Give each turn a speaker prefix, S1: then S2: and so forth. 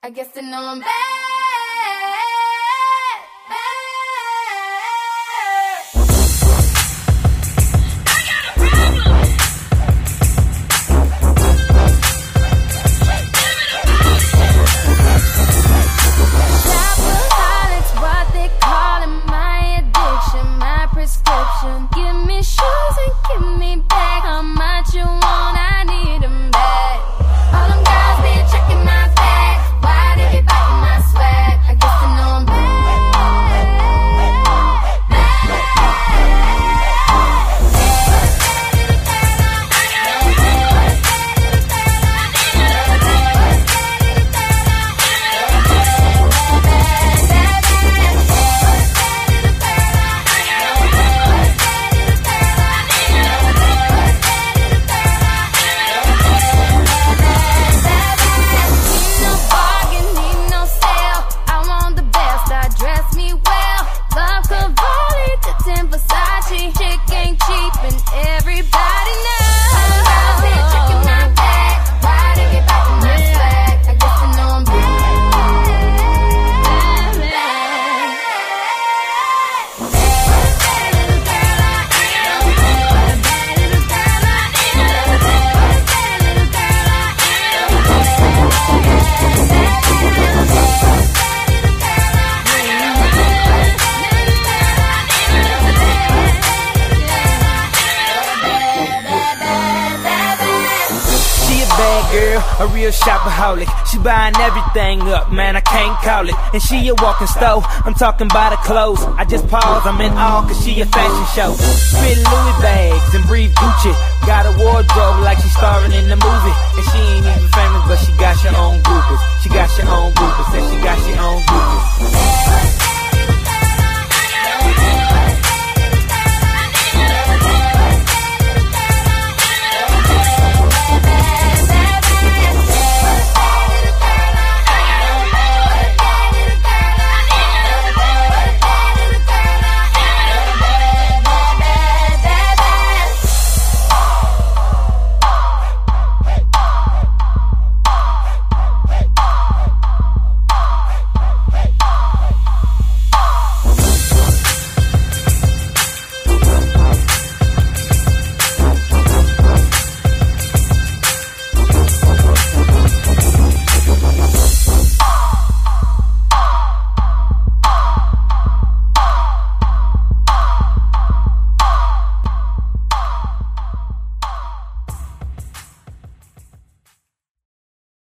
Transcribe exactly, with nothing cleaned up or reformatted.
S1: I guess they know I'm bad.
S2: Give me shoes and give me back. How much you want? I need them back. All them guys been checking my bag. Why they be biting my swag? I guess they know I'm bad.
S3: A real shopaholic, she buying everything up, man, I can't call it. And she a walking stove, I'm talking about her clothes. I just pause, I'm in awe, cause she a fashion show. Spit Louis bags and breathe Gucci. Got a wardrobe like she's starring in the movie. And she ain't even famous, but she